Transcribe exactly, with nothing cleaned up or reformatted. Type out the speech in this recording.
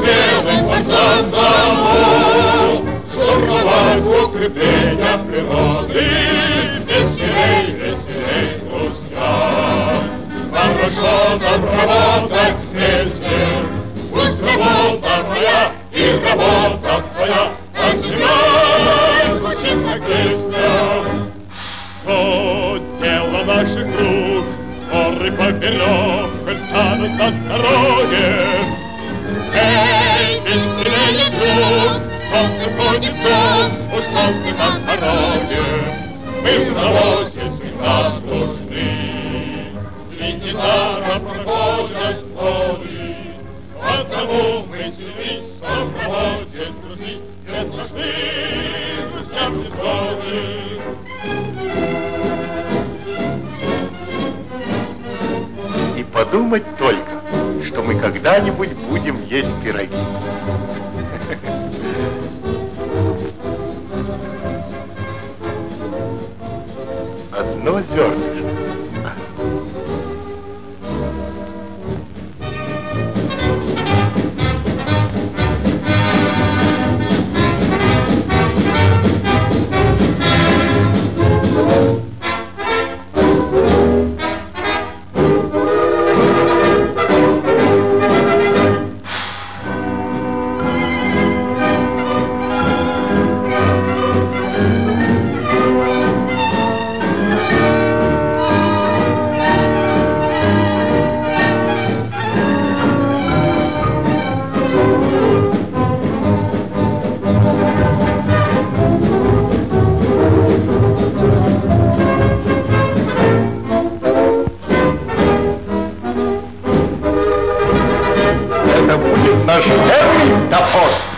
белым глазам зову штурмовать укрепления природы. Веселей, веселей, друзья, хорошо нам работать вместе. Пусть работа моя и работа твоя от земля звучит как песня. То дело наших рук, горы поперек, коль станут на дороге. Эй, веселее, друг, солнце ходит дом, уж солнце на дороге. Мы в работе всегда нужны, ведь недаром проходят годы. Потому мы сильны, что в работе дружны, не страшны друзьям невзгоды. И подумать только, что мы когда-нибудь будем есть пироги. Одно зернышко. Это будет наш первый топор.